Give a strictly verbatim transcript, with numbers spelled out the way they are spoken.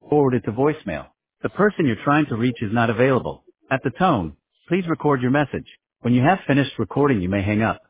Forwarded to voicemail. The person you're trying to reach is not available. At the tone, please record your message. When you have finished recording, you may hang up.